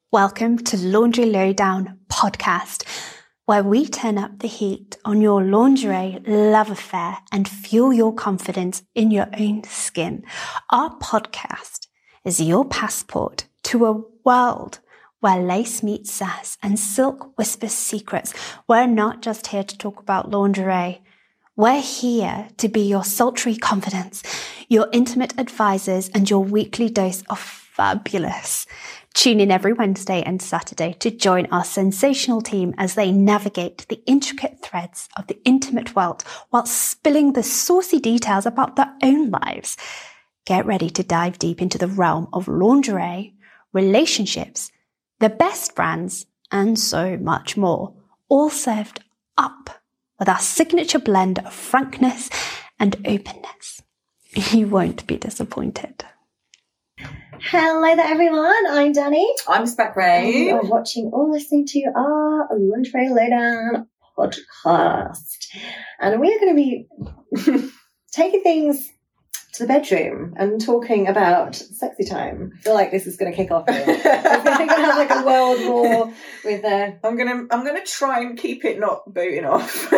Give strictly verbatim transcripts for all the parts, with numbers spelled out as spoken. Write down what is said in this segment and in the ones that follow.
Welcome to Laundry Lowdown podcast, where we turn up the heat on your lingerie love affair and fuel your confidence in your own skin. Our podcast is your passport to a world where lace meets sass and silk whispers secrets. We're not just here to talk about lingerie. We're here to be your sultry confidence, your intimate advisors, and your weekly dose of fabulous. Tune in every Wednesday and Saturday to join our sensational team as they navigate the intricate threads of the intimate world while spilling the saucy details about their own lives. Get ready to dive deep into the realm of lingerie, relationships, the best brands, and so much more, all served up with our signature blend of frankness and openness. You won't be disappointed. Hello there, everyone. I'm Danny. I'm Spec Ray. You are watching or listening to our Lingerie Lowdown podcast. And we are going to be taking things to the bedroom and talking about sexy time. I feel like this is going to kick off. We're going to have like a world war with uh I'm going to I'm going to try and keep it not booting off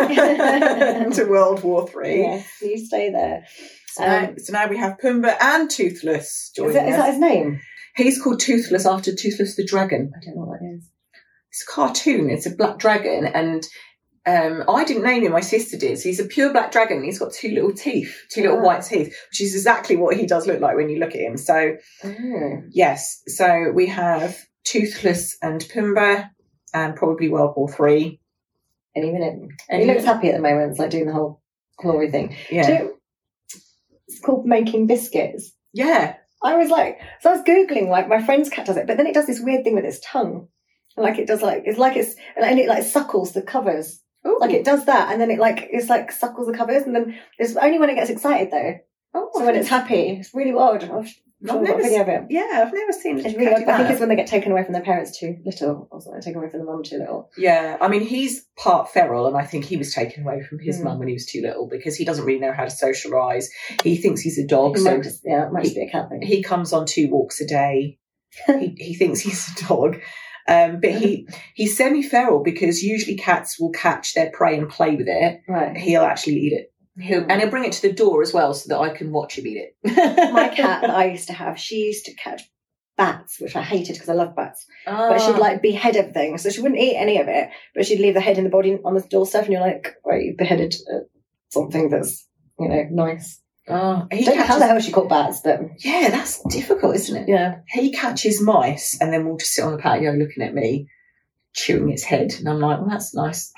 into World War Three. Yes, you stay there. So, um, now, so now we have Pumbaa and Toothless joining is, that, is us. that his name? He's called Toothless after Toothless the Dragon. I don't know what that is. It's a cartoon. It's a black dragon, and um, I didn't name him. My sister did. So he's a pure black dragon. He's got two little teeth, two little Oh. white teeth, which is exactly what he does look like when you look at him. So Oh. yes, so we have Toothless and Pumbaa, and probably World War Three. Any minute. Any He looks minute. happy at the moment. It's like doing the whole glory thing. Yeah, Do you- it's called making biscuits. yeah. I was like, so I was Googling, like, my friend's cat does it, but then it does this weird thing with its tongue. And like, it does like, it's like it's, and it like suckles the covers. Ooh. Like it does that, and then it like, it's like suckles the covers, and then it's only when it gets excited though. Oh, So when it's happy, it's really odd. I've I've got a never video of it. Yeah, I've never seen it. It's really odd. I think it's when they get taken away from their parents too little, or something, taken away from the mum too little. Yeah, I mean, he's part feral, and I think he was taken away from his Mm. mum when he was too little because he doesn't really know how to socialise. He thinks he's a dog, It so might just, yeah, it might just be a cat thing. he comes on two walks a day. he, he thinks he's a dog. Um, but he he's semi-feral because usually cats will catch their prey and play with it. Right. He'll actually eat it. He'll, and he'll bring it to the door as well so that I can watch him eat it. My cat that I used to have, she used to catch bats, which I hated because I love bats. Oh. But she'd like behead everything, so she wouldn't eat any of it, but she'd leave the head and the body on the doorstep, and you're like, right, you beheaded uh, something that's, you know, nice. Oh, he I don't know how catches- the hell she caught bats, but Yeah, that's difficult, isn't it? yeah. He catches mice and then we'll just sit on the patio looking at me, chewing its head. And I'm like, well, that's nice.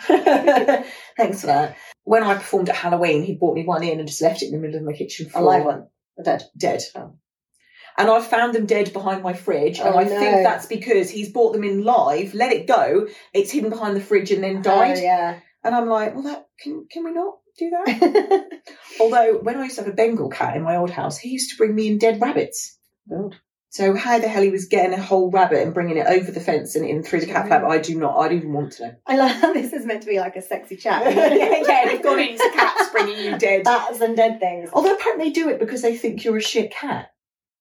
Thanks for that. When I performed at Halloween, he brought me one in and just left it in the middle of my kitchen A floor. live one. A dead. Dead. Oh. And I found them dead behind my fridge. And Oh, I no. think that's because he's brought them in live, let it go, it's hidden behind the fridge and then died. Oh, yeah. And I'm like, well, that can can we not do that? Although when I used to have a Bengal cat in my old house, he used to bring me in dead rabbits. God. So how the hell he was getting a whole rabbit and bringing it over the fence and in through the cat flap, I do not, I don't even want to know. I love how this is meant to be like a sexy chat. Yeah, they've gone into cats bringing you dead. Bats and dead things. Although apparently they do it because they think you're a shit cat.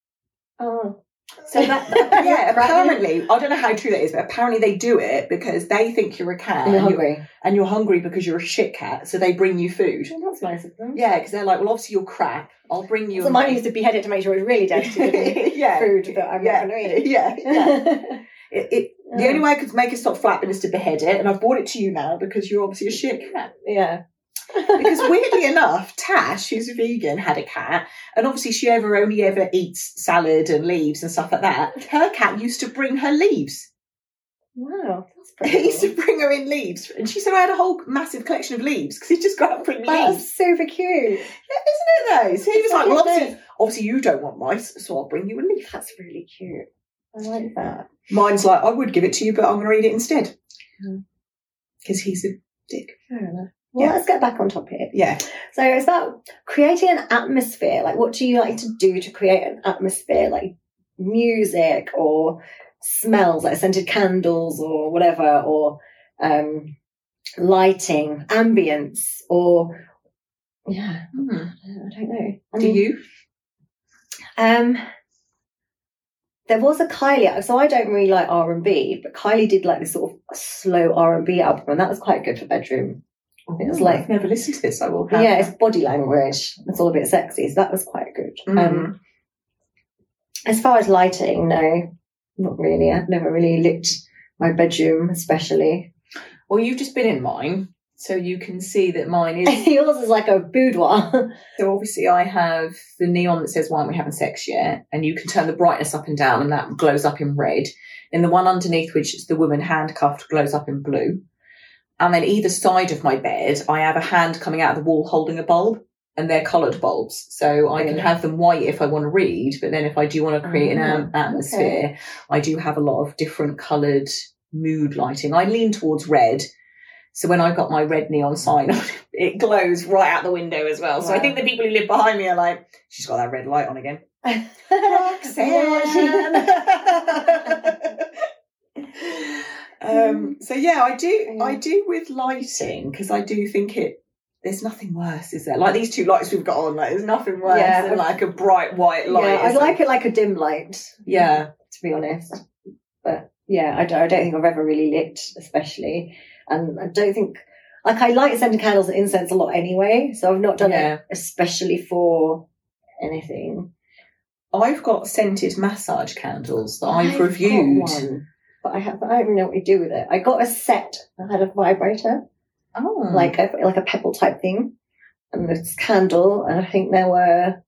Oh. So that, that Yeah, apparently, I don't know how true that is, but apparently they do it because they think you're a cat. And you're and hungry. and you're hungry because you're a shit cat, so they bring you food. Oh, that's nice of them. Yeah, because they're like, well, obviously you're crap. I'll bring you. So a mine used to behead it to make sure it was really dead to give me yeah. food that I'm yeah. not going to eat. Yeah, yeah. It, it, The Oh. only way I could make it stop flapping is to behead it, and I've brought it to you now because you're obviously a shit cat. Yeah. Because weirdly enough, Tash, who's a vegan, had a cat, and obviously she ever only ever eats salad and leaves and stuff like that. Her cat used to bring her leaves. Wow, that's pretty He used to cool. bring her in leaves, and she said I had a whole massive collection of leaves because he'd just go out and bring me leaves. That's super cute. Yeah, isn't it though? So he was like, well, Isn't obviously, obviously you don't want mice, so I'll bring you a leaf. That's really cute. I like that. Mine's like, I would give it to you, but I'm going to eat it instead. Mm. Because he's a dick. Fair enough. Well, Yeah. let's get back on topic. Yeah. So it's about creating an atmosphere. Like, what do you like to do to create an atmosphere? Like music or smells, like scented candles or whatever, or um, lighting, ambience, or yeah, Hmm. I don't know. I Do mean, you? Um, there was a Kylie, so I don't really like R and B, but Kylie did like this sort of slow R and B album, and that was quite good for bedroom. It was Oh, like, I've never listened to this. I will have. yeah, it's body language. It's all a bit sexy, so that was quite good. Mm. Um, as far as lighting, no, not really. I've never really lit my bedroom, especially. Well, you've just been in mine, so you can see that mine is. Yours is like a boudoir. So obviously I have the neon that says "Why aren't we having sex yet?" and you can turn the brightness up and down, and that glows up in red. And the one underneath, which is the woman handcuffed, glows up in blue. And then either side of my bed, I have a hand coming out of the wall holding a bulb, and they're coloured bulbs. So I can have them white if I want to read, but then if I do want to create Oh, an atmosphere, okay. I do have a lot of different coloured mood lighting. I lean towards red. So when I've got my red neon sign on, it glows right out the window as well. So I Wow. think the people who live behind me are like, she's got that red light on again. um, so yeah, I do, I do with lighting, because I do think it, there's nothing worse, is there? Like these two lights we've got on, like there's nothing worse Yeah. than like a bright white light. Yeah, I isn't like it like a dim light. Yeah. To be honest. But yeah, I don't, I don't think I've ever really lit, especially. And I don't think, like I light scented candles and incense a lot anyway, so I've not done Yeah. it especially for anything. I've got scented massage candles that I've, I've reviewed. got one, but I have, I don't even know what you do with it. I got a set that had a vibrator, Oh. like a, like a pebble type thing, and this candle, and I think there were,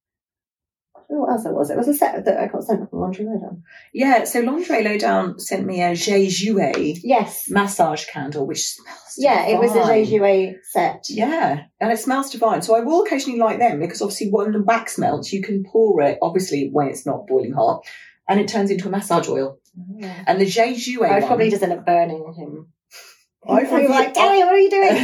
I don't know what else it was. It was a set that I got sent from Lingerie Lowdown. Yeah, so Lingerie Lowdown sent me a Jejué Yes. massage candle, which smells Yeah, it was a divine. Jejué set. Yeah, and it smells divine. So I will occasionally light them, because obviously when the wax melts, you can pour it, obviously when it's not boiling hot, and it turns into a massage oil. Yeah. And the Jejué I would one, probably just end up burning him. I've I'd be like, reviewed- Danny, what are you doing?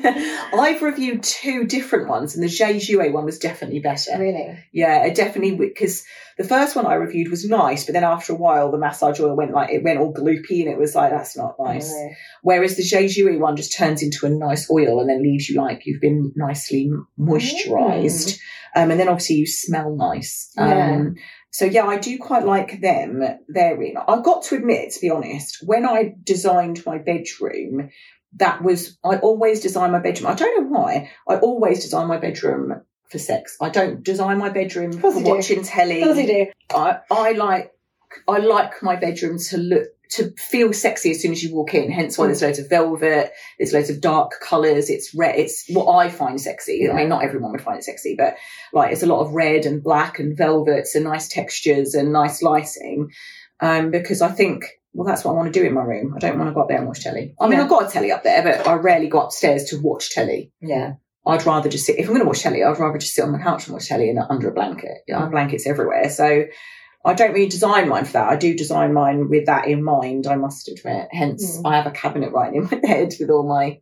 I've reviewed two different ones, and the Jejué one was definitely better. Really? Yeah, it definitely, because the first one I reviewed was nice, but then after a while the massage oil went like, it went all gloopy, and it was like, that's not nice. Oh, Whereas the Jejué one just turns into a nice oil and then leaves you like you've been nicely moisturised. Um, and then obviously you smell nice. Yeah. Um, so yeah, I do quite like them therein. I've got to admit, to be honest, when I designed my bedroom, that was, I always design my bedroom. I don't know why. I always design my bedroom for sex. I don't design my bedroom Of course for you do. watching telly. Of course you do. I, I like I like my bedroom to look to feel sexy as soon as you walk in. Hence why there's loads of velvet, there's loads of dark colours. It's red. It's what I find sexy. I mean, not everyone would find it sexy, but like it's a lot of red and black and velvets and nice textures and nice lighting. Um, because I think, well, that's what I want to do in my room. I don't want to go up there and watch telly. I mean, Yeah. I've got a telly up there, but I rarely go upstairs to watch telly. Yeah. I'd rather just sit, if I'm going to watch telly, I'd rather just sit on my couch and watch telly and under a blanket. I have blankets everywhere. So I don't really design mine for that. I do design mine with that in mind, I must admit. Hence, Mm. I have a cabinet right in my bed with all my,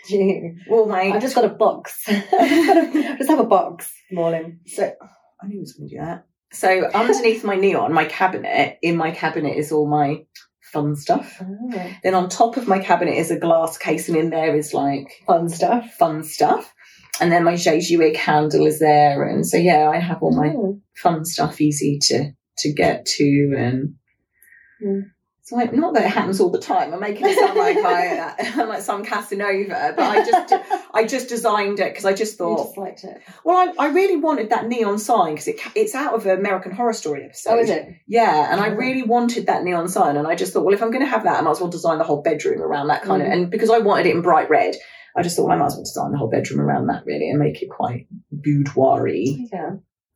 all my, I've just got a box. I've just, got a, just have a box, Morlin. so I knew I was going to do that. So underneath my neon, my cabinet, in my cabinet is all my fun stuff. Oh, Then on top of my cabinet is a glass case, and in there is like fun stuff. fun stuff. And then my Jejué candle is there. And so, yeah, I have all my Oh. fun stuff easy to to get to. And Mm. so like, not that it happens all the time. I'm making it sound like I, I'm like some Casanova, but I just I just designed it because I just You thought, just liked it. well, I, I really wanted that neon sign because it, it's out of an American Horror Story episode. Oh, is it? Yeah, and I Oh. really wanted that neon sign, and I just thought, well, if I'm going to have that, I might as well design the whole bedroom around that kind of. Mm. And because I wanted it in bright red, I just thought, well, I might as well design the whole bedroom around that, really, and make it quite boudoir-y. Yeah.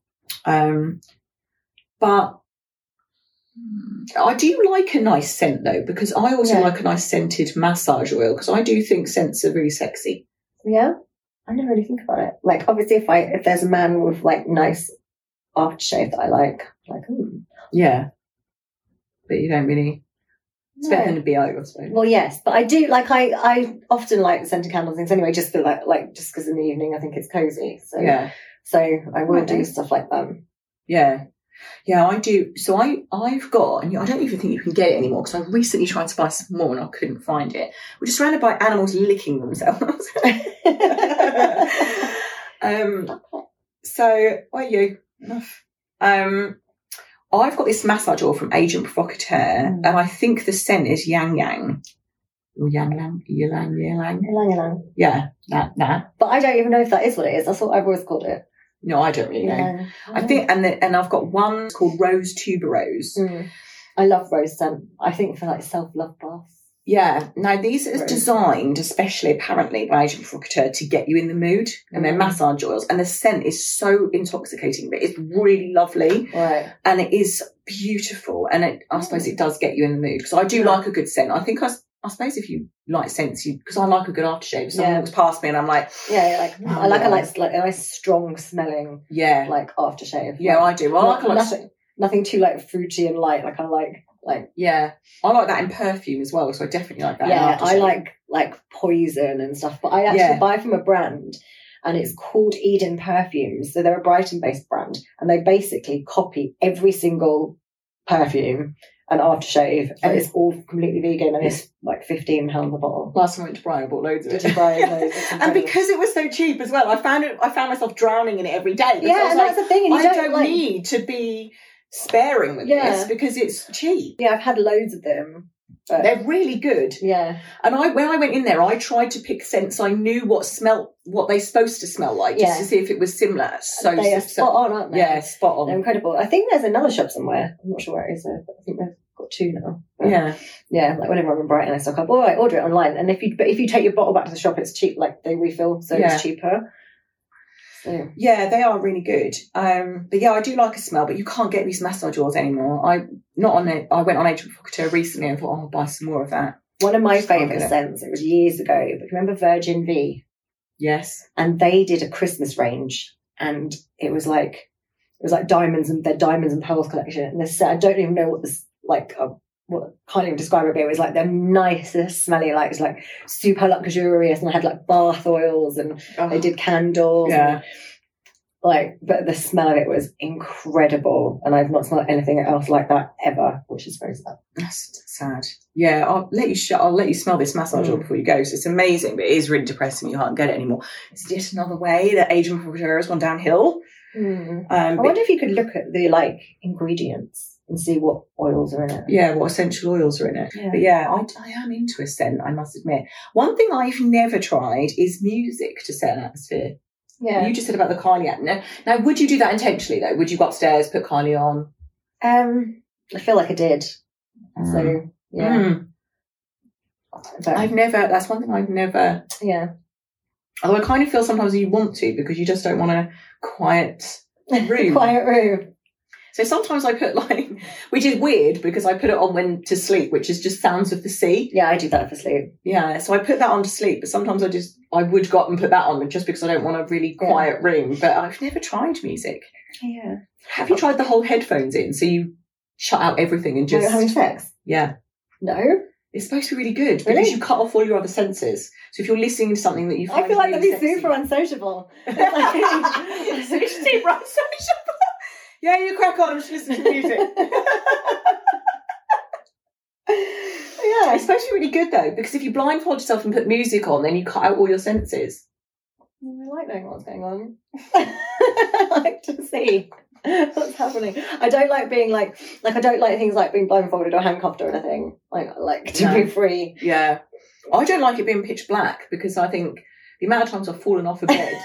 Um, but I do like a nice scent though, because I also Yeah. like a nice scented massage oil, because I do think scents are really sexy. Yeah. I never really think about it. Like, obviously, if I if there's a man with like nice aftershave that I like, like, hmm. Yeah, but you don't really. It's better No. than a B O, I suppose. Well, yes, but I do like I I often like scented candles things anyway, just for like like just because in the evening I think it's cozy. So Yeah. so I will Right. do stuff like that. Yeah. Yeah, I do. So I, I've got, and I don't even think you can get it anymore because I recently tried to buy some more and I couldn't find it. We're just surrounded by animals licking themselves. um, so, where are you? Enough. Um, I've got this massage oil from Agent Provocateur, mm. and I think the scent is Yang Yang. Or Yang Lang, Ylang, Ylang. Ylang, Ylang. Yeah, that, that. But I don't even know if that is what it is. That's what I've always called it. No, I don't really know. Yeah. I think, and the, and I've got one called Rose Tuberose. Mm. I love rose scent. I think for like self-love baths. Yeah. Now, these are Rose. designed, especially apparently by Agent Provocateur, to get you in the mood, and they're massage oils. And the scent is so intoxicating, but it's really lovely. Right. And it is beautiful. And it, I suppose it does get you in the mood. Because I do yeah. like a good scent. I think I, I suppose if you like scents, you because I like a good aftershave. Someone yeah. walks past me and I'm like, yeah, like oh, I like yeah. a like, like a nice strong smelling, yeah, like aftershave. Yeah, like, I do. I like a, like nothing, nothing too like fruity and light. Like I like. Like yeah, I like that in perfume as well, so I definitely like that. Yeah, I like like Poison and stuff, but I actually yeah. buy from a brand, and it's called Eden Perfumes. So they're a Brighton-based brand, and they basically copy every single perfume and aftershave, and it's all completely vegan, and it's like fifteen pounds a bottle. Last time I went to Brighton, I bought loads of it. Did you buy loads? And because it was so cheap as well, I found it. I found myself drowning in it every day. Yeah, and like, that's the thing. And you I don't, don't like, need to be sparing with yeah. this because it's cheap. Yeah, I've had loads of them. But they're really good. Yeah. And I when I went in there, I tried to pick scents I knew what smelt what they're supposed to smell like, just yeah. to see if it was similar. So they are so, spot on, aren't they? Yeah, spot on. They're incredible. I think there's another shop somewhere. I'm not sure where it is though, but I think they've got two now. But yeah. Yeah, like whenever I'm in Brighton I stock up, all right, order it online. And if you but if you take your bottle back to the shop, it's cheap, like they refill, so yeah. it's cheaper. So. Yeah, they are really good. Um, but yeah, I do like a smell, but you can't get these massage oils anymore. I not on it. I went on Agent Provocateur recently and thought, oh, I'll buy some more of that. One of my favourite scents, it was years ago, but remember Virgin V? Yes. And they did a Christmas range, and it was like it was like diamonds and their diamonds and pearls collection. And this, I don't even know what this like. Uh, what can't even describe it, but it was like the nicest smelly, like it was like super luxurious, and I had like bath oils, and oh. they did candles. Yeah. And, like, but the smell of it was incredible, and I've not smelled anything else like that ever, which is very sad. That's sad. Yeah, I'll let you. Sh- I'll let you smell this massage oil mm. before you go. So it's amazing, but it is really depressing. You can't get it anymore. It's just another way that Agent Provocateur has gone downhill. Mm. Um, I but, wonder if you could look at the like ingredients and see what oils are in it. Yeah, what essential oils are in it. Yeah. But yeah, I, I am into a scent, I must admit. One thing I've never tried is music to set an atmosphere. Yeah. You just said about the Kylie app. Now, now, would you do that intentionally, though? Would you go upstairs, put Kylie on? Um, I feel like I did. Mm. So, yeah. Mm. But, I've never, that's one thing I've never. Yeah. Although I kind of feel sometimes you want to, because you just don't want a quiet room. Quiet room. So sometimes I put like, which is weird because I put it on when to sleep, which is just sounds of the sea. Yeah, I do that for sleep. Yeah, so I put that on to sleep, but sometimes I just, I would go up and put that on just because I don't want a really quiet yeah. room. But I've never tried music. Yeah. Have you tried the whole headphones in? So you shut out everything and just. Like having sex? Yeah. No. It's supposed to be really good really? because you cut off all your other senses. So if you're listening to something that you find I feel like really that'd be sexy, super unsociable. super unsociable. Yeah, you crack on. I'm just listening to music. Yeah, it's supposed to be really good though, because if you blindfold yourself and put music on, then you cut out all your senses. I like knowing what's going on. I like to see what's happening. I don't like being like, like I don't like things like being blindfolded or handcuffed or anything. Like, I like to no. be free. Yeah, I don't like it being pitch black because I think the amount of times I've fallen off a bed.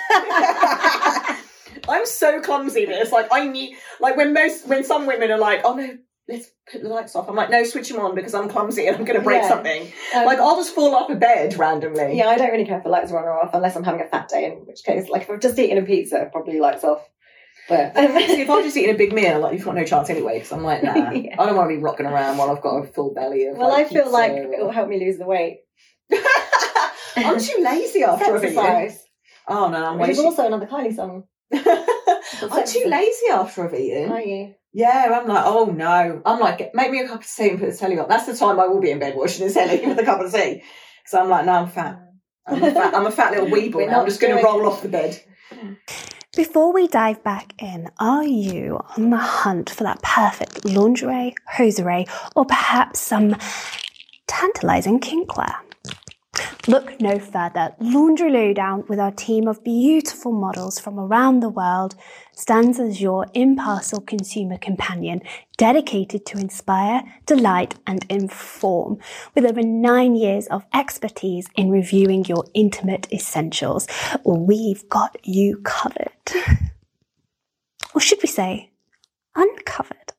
I'm so clumsy that it's like I need, like when most, when some women are like, oh no, let's put the lights off. I'm like, no, switch them on because I'm clumsy and I'm going to break yeah. something. Um, like I'll just fall off a bed randomly. Yeah, I don't really care if the lights are on or off unless I'm having a fat day, in which case, like if I've just eaten a pizza, probably lights off. But see, if I've just eaten a big meal, like you've got no chance anyway because I'm like, nah, yeah. I don't want to be rocking around while I've got a full belly of. Well, like, I feel like or... it will help me lose the weight. I'm too lazy after I've eaten. Oh no, I'm Which is too... also another Kylie song. I'm too lazy after I've eaten. Are you? Yeah, I'm like, oh no. I'm like, make me a cup of tea and put the telly on. That's the time I will be in bed watching the telly with a cup of tea. So I'm like, no, I'm fat. I'm a fat, I'm a fat little weeble now. I'm just going to roll off the bed. Before we dive back in, are you on the hunt for that perfect lingerie, hosiery, or perhaps some tantalising kinkware? Look no further. Laundry Lowdown, with our team of beautiful models from around the world, stands as your impartial consumer companion, dedicated to inspire, delight, and inform. With over nine years of expertise in reviewing your intimate essentials, we've got you covered. Or should we say, uncovered?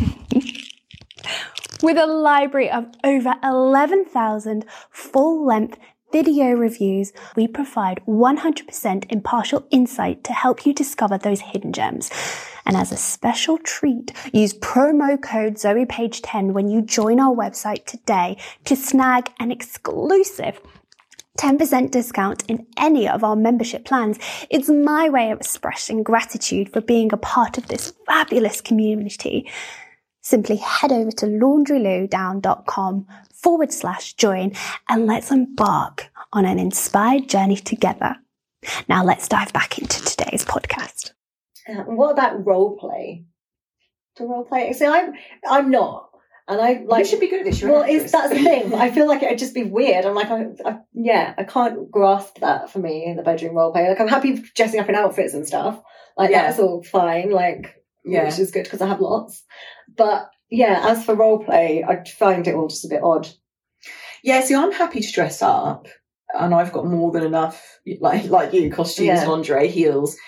With a library of over eleven thousand full-length video reviews, we provide one hundred percent impartial insight to help you discover those hidden gems. And as a special treat, use promo code Zoe Page ten when you join our website today to snag an exclusive ten percent discount in any of our membership plans. It's my way of expressing gratitude for being a part of this fabulous community. Simply head over to laundrylowdown.com forward slash join and let's embark on an inspired journey together. Now let's dive back into today's podcast. Uh, what about role play? To role play? See, I'm I'm not, and I like. You should be good at this. You're Well, an it's actress. that's the thing. I feel like it'd just be weird. I'm like, I, I, yeah, I can't grasp that for me in the bedroom role play. Like, I'm happy dressing up in outfits and stuff. Like Yeah. that's all fine. Like, Yeah. which is good because I have lots. But yeah, as for role play, I find it all just a bit odd. Yeah, see, I'm happy to dress up, and I've got more than enough, like like you, costumes, Yeah. lingerie, heels.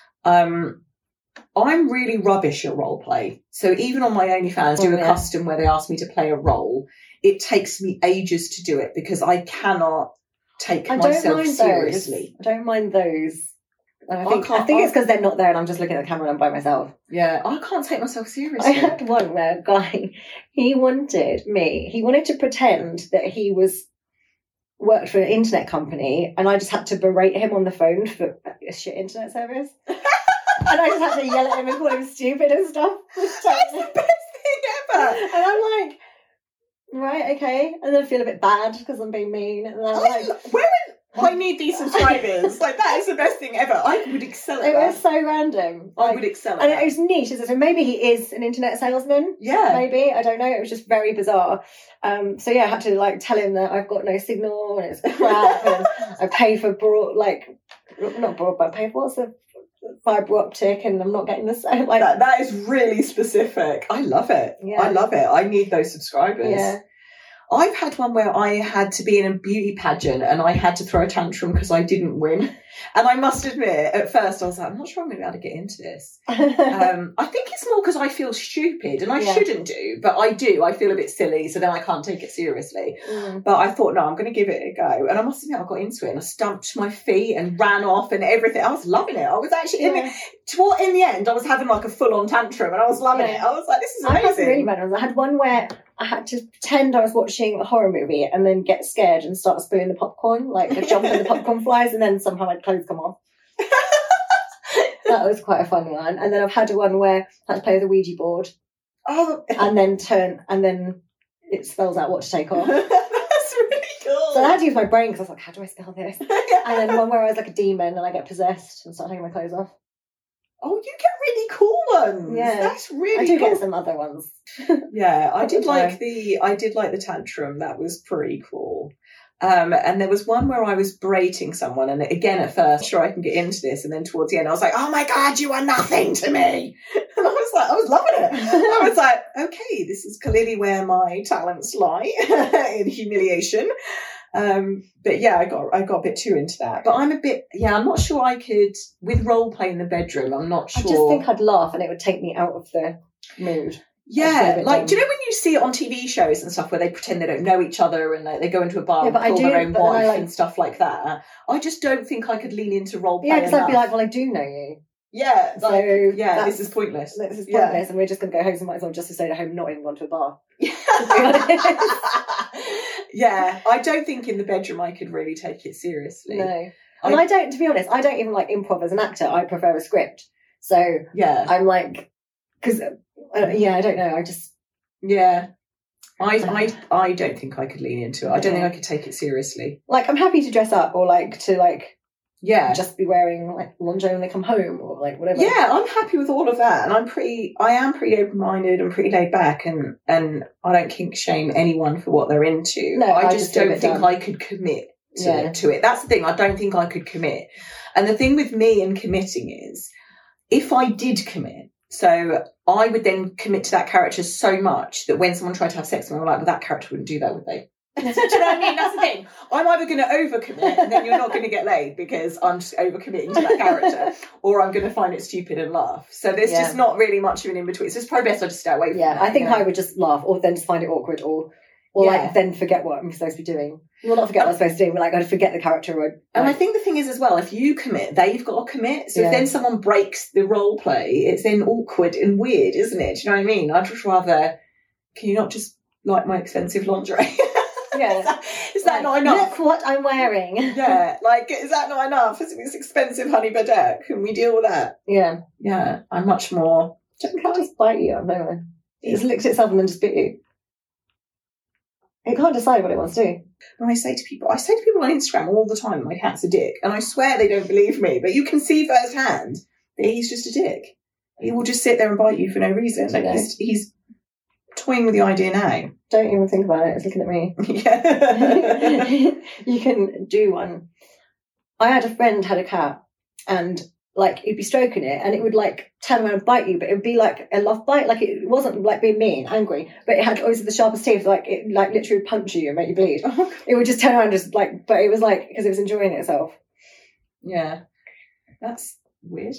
Um, I'm really rubbish at role play. So even on my OnlyFans, do Oh, a yeah. custom where they ask me to play a role, it takes me ages to do it because I cannot take I don't myself mind seriously. those. I don't mind those. I I think, I can't- think I- it's because they're not there and I'm just looking at the camera and I'm by myself. Yeah, I can't take myself I seriously. had one where a guy, he wanted me, he wanted to pretend that he was worked for an internet company and I just had to berate him on the phone for a shit internet service. And I just had to yell at him and call him stupid and stuff. That's the best thing ever. And I'm like, right, okay. And then I feel a bit bad because I'm being mean. And then I'm I, like, women, I need these subscribers. Like, that is the best thing ever. I would excel at it that. was so random. I Like, would excel at and that. it was niche. So maybe he is an internet salesman. Yeah. Maybe, I don't know. It was just very bizarre. Um, so yeah, I had to like tell him that I've got no signal and it's crap, and I pay for broad, like not broadband, I pay for what's the fibre optic, and I'm not getting the same. Like That, that is really specific. I love it. Yeah. I love it. I need those subscribers. yeah, I've had one where I had to be in a beauty pageant and I had to throw a tantrum because I didn't win. And I must admit, at first I was like, I'm not sure I'm going to be able to get into this. Um, I think it's more because I feel stupid, and I Yeah. shouldn't do, but I do. I feel a bit silly, so then I can't take it seriously. Mm. But I thought, no, I'm going to give it a go. And I must admit, I got into it and I stamped my feet and ran off and everything. I was loving it. I was actually, in, Yeah. the, toward, in the end, I was having like a full-on tantrum and I was loving Yeah. it. I was like, this is I had some really amazing. bad ones. I had one where I had to pretend I was watching a horror movie and then get scared and start spewing the popcorn, like the jump and the popcorn flies, and then somehow my clothes come off. That was quite a fun one. And then I've had one where I had to play with a Ouija board Oh, and then turn, and then it spells out what to take off. that's really cool. So I had to use my brain because I was like, how do I spell this? And then one where I was like a demon and I get possessed and start taking my clothes off. Oh, you get really cool ones. Yeah. That's really I do cool. get some other ones. Yeah, I At did the like time. the I did like the tantrum. That was pretty cool. Um, and there was one where I was berating someone, and again at first, sure I can get into this, and then towards the end, I was like, "Oh my god, you are nothing to me," and I was like, I was loving it. I was like, "Okay, this is clearly where my talents lie in humiliation." Um, but yeah, I got I got a bit too into that. But I'm a bit yeah, I'm not sure I could with role play in the bedroom. I'm not sure. I just think I'd laugh and it would take me out of the mood. I'd feel a Yeah, bit like dumb. do you know when you see it on T V shows and stuff where they pretend they don't know each other and like, they go into a bar Yeah, and but I call do, their own but then I wife like- and stuff like that? I just don't think I could lean into role play Yeah, because I'd be enough. like, well, I do know you. yeah, So like, yeah, that's- this is pointless. This is Yeah. pointless, and we're just going to go home, so might as well just have stayed at home, not even gone to a bar. Yeah, I don't think in the bedroom I could really take it seriously. No. And I, don't, to be honest, I don't even like improv as an actor. I prefer a script. So Yeah, I'm like, because, uh, yeah, I don't know. I just, yeah. I, I, I don't think I could lean into it. I don't think I could take it seriously. like, I'm happy to dress up or like to like Yeah. just be wearing like lingerie when they come home or like whatever. Yeah, I'm happy with all of that, and I'm pretty. I am pretty open-minded and pretty laid back, and and I don't kink shame anyone for what they're into. No, I, I just just do don't it think dumb. I could commit to, Yeah. to it. That's the thing. I don't think I could commit. And the thing with me and committing is, if I did commit, so I would then commit to that character so much that when someone tried to have sex with me, I'm like, well, that character wouldn't do that, would they? Do you know what I mean? That's the thing. I'm either going to overcommit and then you're not going to get laid because I'm just overcommitting to that character, or I'm going to find it stupid and laugh. So there's Yeah. just not really much of an in-between. So it's probably best I just stay away from Yeah, that. I think you know? I would just laugh, or then just find it awkward, or or Yeah. like then forget what I'm supposed to be doing. Well, not forget what I'm supposed to do, but like I'd forget the character. Or, like, And I think the thing is as well, if you commit, they've got to commit. So Yeah. if then someone breaks the role play, it's then awkward and weird, isn't it? Do you know what I mean? I'd just rather, can you not just like my expensive lingerie? yeah, is that, is that Like, not enough? Look what I'm wearing. Yeah, like, is that not enough? It's this expensive honey bidet. Can we deal with that? Yeah, Yeah, I'm much more. it can't just bite you out of nowhere. It just licks itself and then just bit you. It can't decide what it wants to do. When I say to people, I say to people on Instagram all the time, my cat's a dick, and I swear they don't believe me, but you can see firsthand that he's just a dick. He will just sit there and bite you for no reason. Like Yeah. he's, he's toying with the idea now. Don't even think about it. It's looking at me. Yeah. You can do one. I had a friend had a cat, and like you'd be stroking it, and it would like turn around and bite you, but it would be like a love bite. Like it wasn't like being mean, angry, but it had always the sharpest teeth. Like it like literally would punch you and make you bleed. It would just turn around, and just like, but it was like because it was enjoying itself. Yeah. That's weird.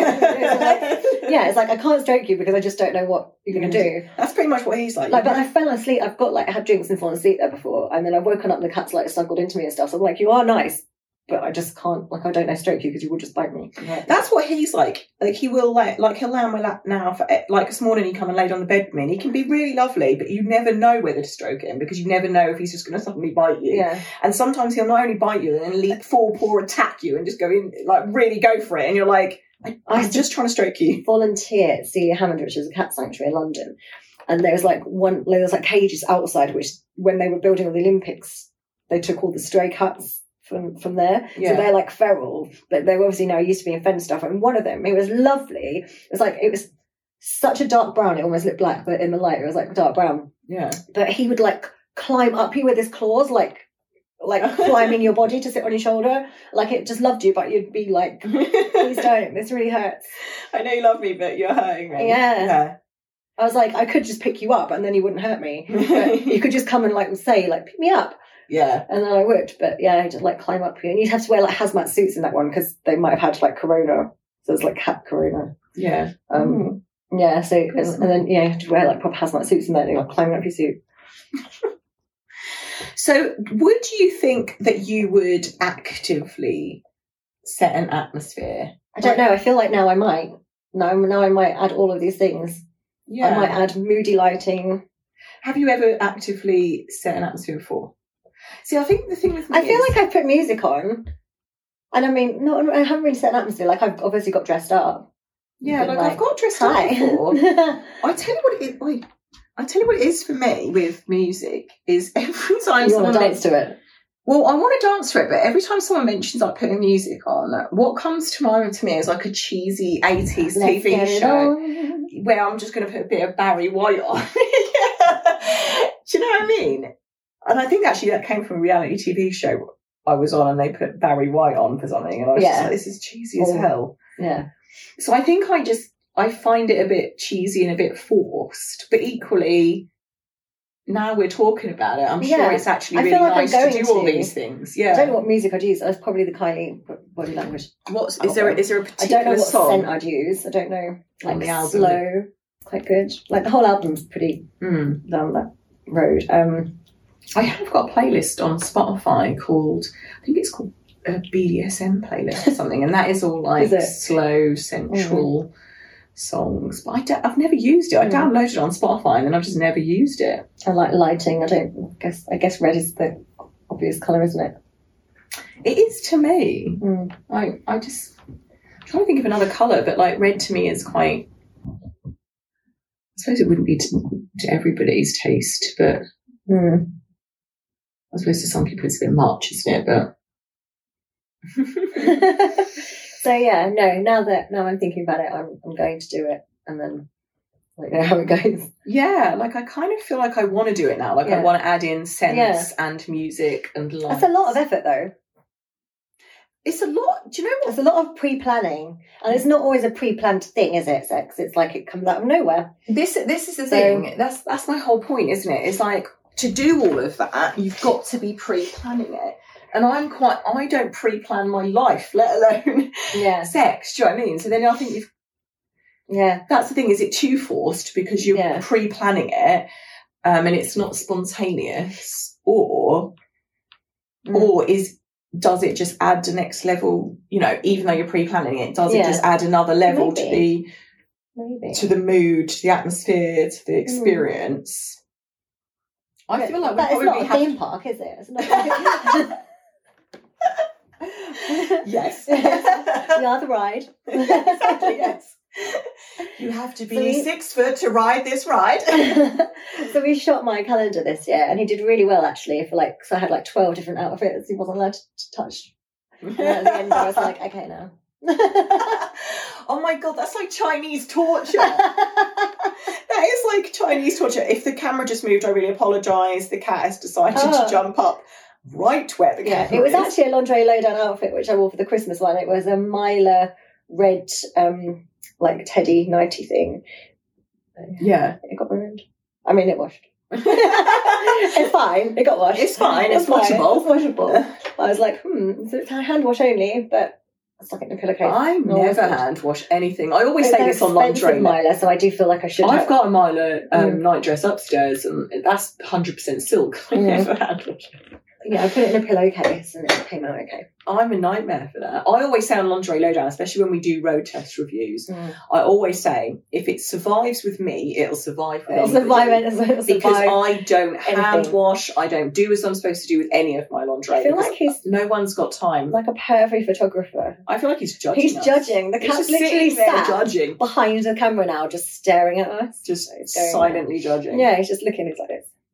Yeah, it's like I can't stroke you because I just don't know what you're going to do. That's pretty much what he's like. Like, but I fell asleep. I've got like I had drinks and fallen asleep there before, and then I've woken up and the cat's like snuggled into me and stuff. So I'm like, you are nice, but I just can't. Like, I don't know stroke you because you will just bite me. That's what he's like. Like he will like like he'll lay on my lap now. For like this morning, he come and laid on the bed with me, and he can be really lovely, but you never know whether to stroke him because you never know if he's just going to suddenly bite you. Yeah, And sometimes he'll not only bite you and then leap full paw attack you and just go in like really go for it, and you're like, I, I'm I- just trying to stroke you. volunteer at Celia Hammond, which is a cat sanctuary in London, and there was like one. There was like cages outside, which when they were building all the Olympics, they took all the stray cats from from there. Yeah. So they're like feral, but they were obviously now used to be in fenced stuff. And one of them, it was lovely. It was like it was such a dark brown. It almost looked black, but in the light, it was like dark brown. Yeah. But he would like climb up you with his claws, like like climbing your body to sit on your shoulder. Like it just loved you, but you'd be like, please don't. This really hurts. I know you love me, but you're hurting me. Yeah. I was like, I could just pick you up and then you wouldn't hurt me. But you could just come and like say, like, pick me up. Yeah. And then I would. But yeah, I'd just like climb up you. And you'd have to wear like hazmat suits in that one because they might have had like corona. So it's like cat corona. Yeah. Um, yeah, so, and, and then, yeah, you have to wear like proper hazmat suits and then you're like climbing up your suit. So would you think that you would actively set an atmosphere? I don't know. I feel like now I might. Now, now I might add all of these things. Yeah. I might add moody lighting. Have you ever actively set an atmosphere before? See, I think the thing with me I feel is- like I put music on. And I mean, no, I haven't really set an atmosphere. Like, I've obviously got dressed up. yeah, Been like, I've got dressed up Hi. before. I tell you what it is. Wait, I tell you what it is for me with music is every time You someone want to dance to it. Well, I want to dance to it, but every time someone mentions like putting music on, what comes to mind to me is like a cheesy eighties T Let's V get it show on. where I'm just going to put a bit of Barry White on. Yeah. Do you know what I mean? And I think actually that came from a reality T V show I was on, and they put Barry White on for something, and I was just Yeah. like, this is cheesy as Oh. hell. Yeah. So I think I just, I find it a bit cheesy and a bit forced, but equally, now we're talking about it, I'm sure Yeah. it's actually I really feel like I'm nice to going do all to. these things. I Yeah. don't know what music I'd use. That's probably the Kylie body language. What's, Oh, is there, well. is there a I particular don't know what song? scent I'd use. I don't know. On Like the album. slow, quite good. Like the whole album's pretty Mm. down that road. Um, I have got a playlist on Spotify called, I think it's called a B D S M playlist or something, and that is all like Is it? slow, sensual songs. But I don't, I've never used it. I Mm. downloaded it on Spotify and then I've just never used it. I like lighting. I don't guess. I guess red is the obvious colour, isn't it? It is to me. Mm. I I just I'm trying to think of another colour, but like red to me is quite. I suppose it wouldn't be to, to everybody's taste, but Mm. I suppose to some people it's a bit much, isn't it? But So yeah, no. Now that now I'm thinking about it, I'm I'm going to do it, and then Like, you know how it goes. Yeah, like I kind of feel like I want to do it now. Like Yeah. I want to add in scents Yeah. and music and lights. That's a lot of effort, though. It's a lot. Do you know what? It's a lot of pre-planning, and it's not always a pre-planned thing, is it? Sex. It's like it comes out of nowhere. This this is the So- thing. That's that's my whole point, isn't it? It's like to do all of that, you've got to be pre-planning it. And I'm quite. I don't pre-plan my life, let alone Yeah. sex. Do you know what I mean? So then I think you've. Yeah. That's the thing. Is it too forced because you're Yeah. pre-planning it, um, and it's not spontaneous, or Mm. or is does it just add the next level? You know, even though you're pre-planning it, does Yeah. it just add another level to Maybe. the Maybe. to the mood, to the atmosphere, to the experience? I feel like we But it's probably not a have theme park, is it? It's not. yes. We are the ride. Exactly, yes. You have to be So we- six foot to ride this ride. So we shot my calendar this year, and he did really well actually. For like, so I had like twelve different outfits. He wasn't allowed to, to touch. And at the end, I was like, okay, now. Oh my god, that's like Chinese torture. That is like Chinese torture. If the camera just moved, I really apologise. The cat has decided Oh. to jump up right where the Yeah, camera it was is. actually a lingerie lowdown outfit which I wore for the Christmas one. It was a Myla red, um, like teddy nighty thing. Yeah. It got ruined. I mean, it washed. It's fine. It got washed. It's fine, it's fine, washable. It's washable. I was like, hmm, so it's hand wash only, but I stuck it in a pillowcase. I No, never it's good. hand wash anything. I always But say they're this on expensive, lingerie. Myla, so I do feel like I should. I've have. got a Myla um, Mm. night dress upstairs, and that's one hundred percent silk. I Mm. never hand wash it. Yeah, I put it in a pillowcase and it came out okay. I'm a nightmare for that. I always say on Lingerie Lowdown, especially when we do road test reviews, Mm. I always say, if it survives with me, it'll survive with It'll anybody. survive. It'll survive. Because I don't hand anything. wash, I don't do as I'm supposed to do with any of my lingerie. I feel because like he's no one's got time. like a pervy photographer. I feel like he's judging He's us. judging. The He's cat's just literally sitting there sat judging. behind the camera now, just staring at us. Just It's going silently judging. Yeah, he's just looking. He's like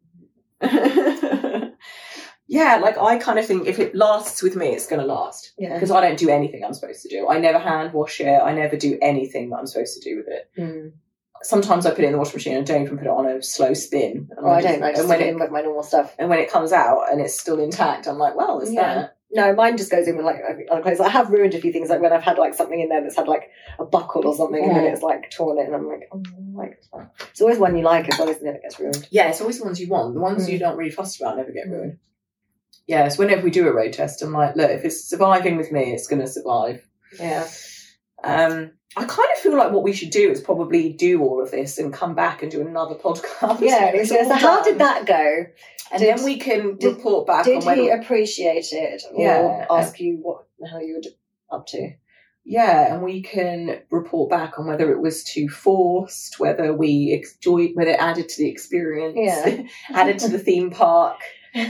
this. Yeah, like I kind of think if it lasts with me, it's going to last. Yeah. Because I don't do anything I'm supposed to do. I never hand wash it. I never do anything that I'm supposed to do with it. Mm. Sometimes I put it in the washing machine and don't even put it on a slow spin. And Oh, I just- don't. I just and put when it it in with my normal stuff. and when it comes out and it's still intact, I'm like, well, it's Yeah. that. No, mine just goes in with like other clothes. I have ruined a few things, like when I've had like something in there that's had like a buckle or something, and then Mm. it's like torn it, and I'm like, oh, like it's fine. It's always one you like as well, isn't it? That gets ruined. Yeah, it's always the ones you want. The ones Mm. you don't really fuss about never get ruined. Yeah, so whenever we do a road test, I'm like, look, if it's surviving with me, it's going to survive. Yeah. Um, I kind of feel like what we should do is probably do all of this and come back and do another podcast. Yeah. when it's So, all so how done. did that go? And did- then we can did- report back Did on whether... he appreciate it, or Yeah. ask you what the hell you were up to? Yeah, and we can report back on whether it was too forced, whether we enjoyed, whether it added to the experience, Yeah. added to the theme park.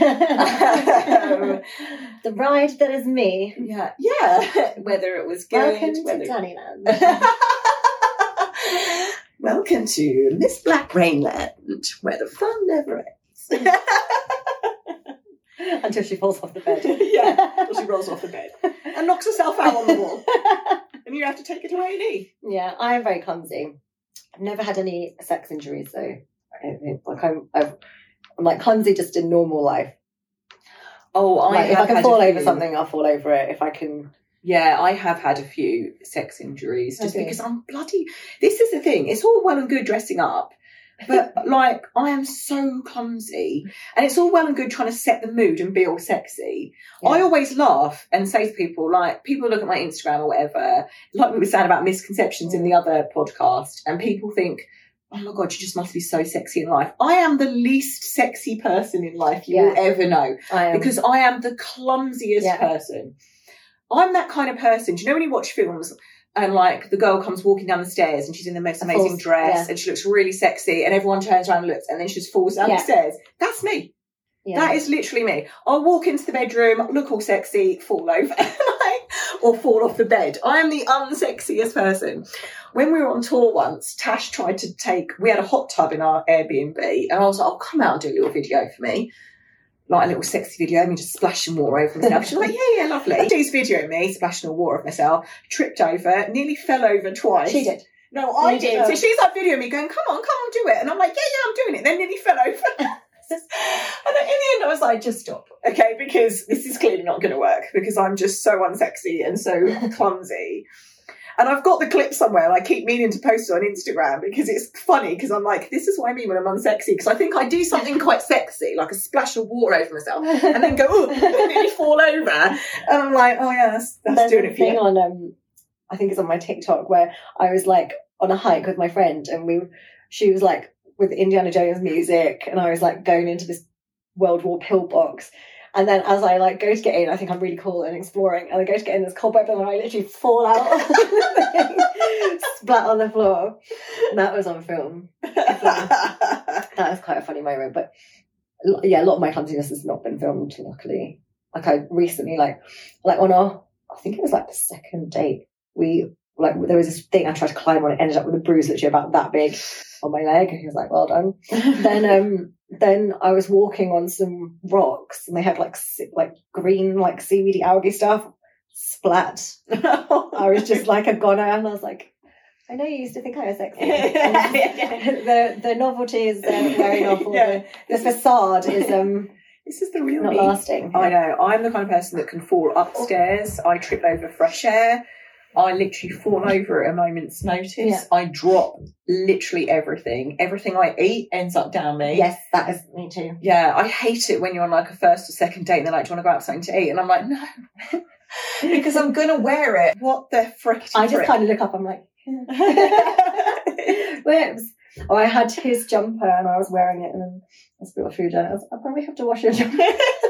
The ride that is me. Yeah, yeah. Whether it was good, Welcome to whether... Dannyland. Welcome to Miss Black Rainland, where the fun never ends. Until she falls off the bed. Yeah, until she rolls off the bed and knocks herself out on the wall, and you have to take it to A and E. Yeah, I am very clumsy. I've never had any sex injuries, so I don't think like I'm. I've, I'm like clumsy just in normal life. Oh, I Like, if have I can had fall a over few. something, I'll fall over it. If I can, Yeah, I have had a few sex injuries just Okay. because I'm bloody. This is the thing. It's all well and good dressing up, but like I am so clumsy, and it's all well and good trying to set the mood and be all sexy. Yeah. I always laugh and say to people, like, people look at my Instagram or whatever, like we were saying about misconceptions in the other podcast, and people think, oh my God, you just must be so sexy in life. I am the least sexy person in life you Yeah. will ever know, I am. because I am the clumsiest Yeah. person. I'm that kind of person. Do you know when you watch films and like the girl comes walking down the stairs and she's in the most Of amazing course, dress yeah. and she looks really sexy and everyone turns around and looks and then she just falls down Yeah. the stairs? That's me. yeah. That is literally me. I'll walk into the bedroom, look all sexy, fall over, like, or fall off the bed. I am the unsexiest person. When we were on tour once, Tash tried to take, we had a hot tub in our Airbnb, and I was like, oh, come out and do a little video for me. Like a little sexy video of me just splashing water over myself. She's like, yeah, yeah, lovely. She's videoing me splashing all water of myself, tripped over, nearly fell over twice. She did. No, I You did. did. So she's like videoing me going, come on, come on, do it. And I'm like, yeah, yeah, I'm doing it. Then nearly fell over. And then in the end I was like, just stop. Okay, because this is clearly not going to work because I'm just so unsexy and so clumsy. And I've got the clip somewhere and I keep meaning to post it on Instagram because it's funny because I'm like, this is what I mean when I'm unsexy because I think I do something quite sexy, like a splash of water over myself and then go, oh, and nearly fall over. And I'm like, oh yeah, that's, that's doing it for thing you. on, um, I think it's on my TikTok where I was like on a hike with my friend and we, she was like with Indiana Jones music and I was like going into this World War pillbox. And then as I like go to get in, I think I'm really cool and exploring. And I go to get in this cobweb and I literally fall out, splat on the floor. And that was on film. So that was quite a funny moment. But yeah, a lot of my clumsiness has not been filmed, luckily. Like I recently, like, like on our, I think it was like the second date, we like there was this thing I tried to climb on. It ended up with a bruise literally about that big on my leg. And he was like, "Well done." then um. Then I was walking on some rocks and they had like like green like seaweedy algae stuff. Splat. I was just like a goner and I was like, I know you used to think I was sexy. the the novelty is uh, wearing off. Yeah. The, the facade is um. This is the real not me. lasting. I know. I'm the kind of person that can fall upstairs. I trip over fresh air. I literally fall over at a moment's notice. Yeah. I drop literally everything. Everything I eat ends up down me. Yes, that is me too. Yeah, I hate it when you're on like a first or second date and they're like, do you want to go out for something to eat? And I'm like, no. Because I'm going to wear it. What the frick? I just kind of look up, I'm like, whoops. Or I had his jumper and I was wearing it and then I spilled food on it. I was, I probably have to wash your jumper.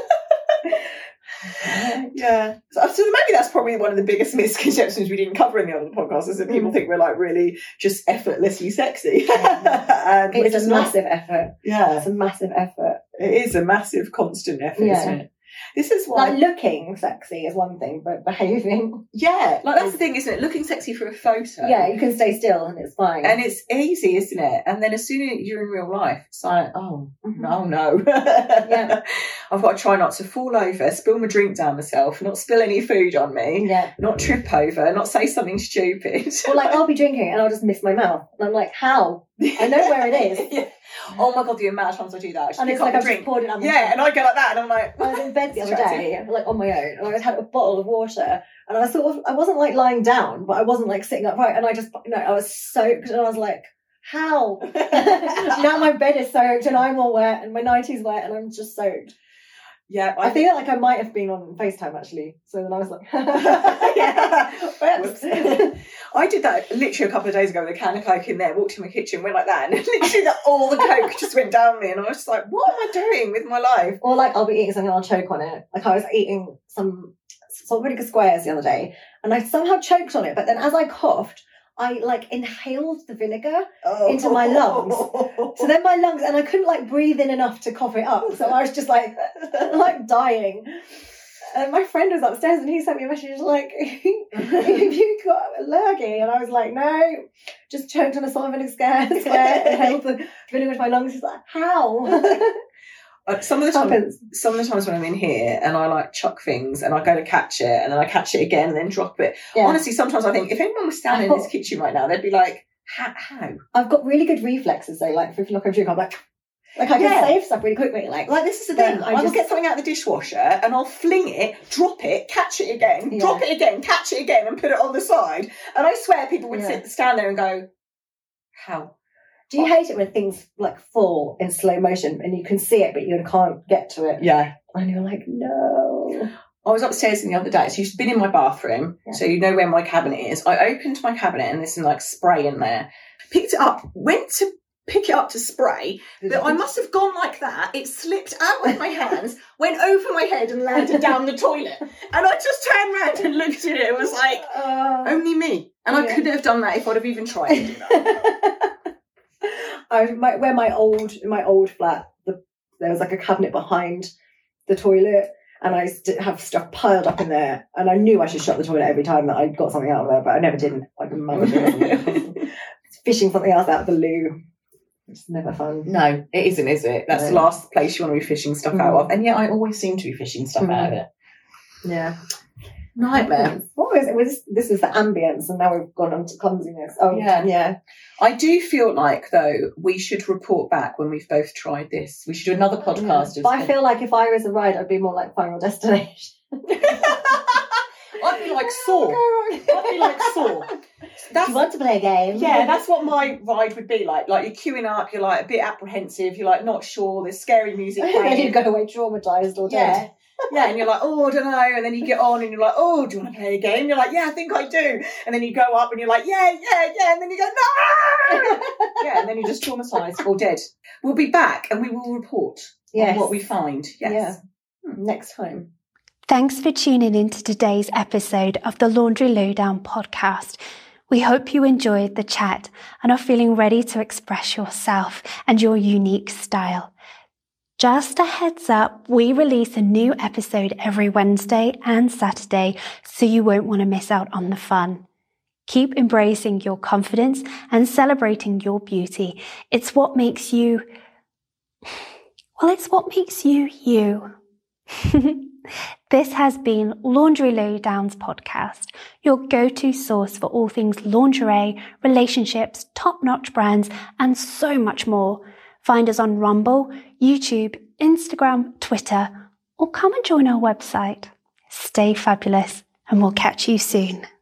Yeah. So, so maybe that's probably one of the biggest misconceptions we didn't cover in the other podcast is that people mm. think we're like really just effortlessly sexy. And it's a massive not. effort. Yeah. It's a massive effort. It is a massive constant effort, yeah. isn't it? This is why like looking sexy is one thing, but behaving, yeah, like that's the thing, isn't it? Looking sexy for a photo, yeah, you can stay still and it's fine, and it's easy, isn't it? And then as soon as you're in real life, it's like, oh mm-hmm. no, no, yeah, I've got to try not to fall over, spill my drink down myself, not spill any food on me, yeah, not trip over, not say something stupid. Or like I'll be drinking and I'll just miss my mouth, and I'm like, how? I know where it is. Yeah. Oh my god, the amount of times I do that. I just and it's like I've just poured it on. Yeah, and I go like that, and I'm like, I was in bed the other day, like on my own, and I had a bottle of water, and I was sort of, I wasn't like lying down, but I wasn't like sitting upright, and I just, you know, I was soaked, and I was like, how? Now my bed is soaked, and I'm all wet, and my nighty's wet, and I'm just soaked. Yeah, I, I feel like I might have been on FaceTime actually. So then I was like, yeah. I did that literally a couple of days ago with a can of Coke in there, walked in my kitchen, went like that, and literally the, all the Coke just went down me, and I was just like, what am I doing with my life? Or like I'll be eating something and I'll choke on it. Like I was eating some, some really good squares the other day, and I somehow choked on it, but then as I coughed, I like inhaled the vinegar oh. into my lungs. So then my lungs, and I couldn't like breathe in enough to cough it up. So I was just like, like dying. And my friend was upstairs and he sent me a message like, have you got a lurgy? And I was like, no, just choked on a salt and vinegar scare, square, inhaled the vinegar into my lungs. He's like, how? Uh, some of the times, some of the times when I'm in here and I like chuck things and I go to catch it and then I catch it again and then drop it. Yeah. Honestly, sometimes I think if anyone was standing in this kitchen right now, they'd be like, how? how? I've got really good reflexes though. Like if you look over drink, I'm like, like I can yeah. save stuff really quickly. Like, like this is the thing. I, I just... will get something out of the dishwasher and I'll fling it, drop it, catch it again, yeah. drop it again, catch it again, and put it on the side. And I swear people would yeah. sit, stand there and go, how? Do you hate it when things like fall in slow motion and you can see it but you can't get to it? Yeah. And you're like, no. I was upstairs the other day, so you've been in my bathroom, yeah. so you know where my cabinet is. I opened my cabinet and there's some like spray in there. Picked it up, went to pick it up to spray, but I must have gone like that. It slipped out of my hands, went over my head and landed down the toilet. And I just turned around and looked at it and was like, uh, only me. And yeah. I couldn't have done that if I'd have even tried to do that. I my, where my old my old flat, the, there was like a cabinet behind the toilet, and I st- have stuff piled up in there, and I knew I should shut the toilet every time that I got something out of there, but I never didn't. Like mum was doing fishing something else out of the loo. It's never fun. No, it isn't, is it? That's no. the last place you want to be fishing stuff mm. out of, and yet I always seem to be fishing stuff mm. out of it. Yeah. Nightmare. What was it? Was this was the ambience, and now we've gone on to clumsiness. Oh Yeah. yeah. I do feel like, though, we should report back when we've both tried this. We should do another podcast. Yeah. But I feel like if I was a ride, I'd be more like Final Destination. I'd be like Saw. I'd be like Saw. That's, Do you want to play a game? yeah, that's what my ride would be like. Like, you're queuing up, you're like a bit apprehensive, you're like not sure, there's scary music And then playing. you go away traumatised or Yeah. dead. Yeah, and you're like, oh, I don't know. And then you get on and you're like, oh, do you want to play a game? You're like, yeah, I think I do. And then you go up and you're like, yeah, yeah, yeah. And then you go, no! Yeah, and then you're just traumatised or dead. We'll be back and we will report Yes. on what we find. Yes. Yeah. Next time. Thanks for tuning in to today's episode of the Laundry Lowdown podcast. We hope you enjoyed the chat and are feeling ready to express yourself and your unique style. Just a heads up, we release a new episode every Wednesday and Saturday, so you won't want to miss out on the fun. Keep embracing your confidence and celebrating your beauty. It's what makes you, well, it's what makes you you. This has been Laundry Lowdown's podcast, your go-to source for all things lingerie, relationships, top-notch brands, and so much more. Find us on Rumble, YouTube, Instagram, Twitter, or come and join our website. Stay fabulous, and we'll catch you soon.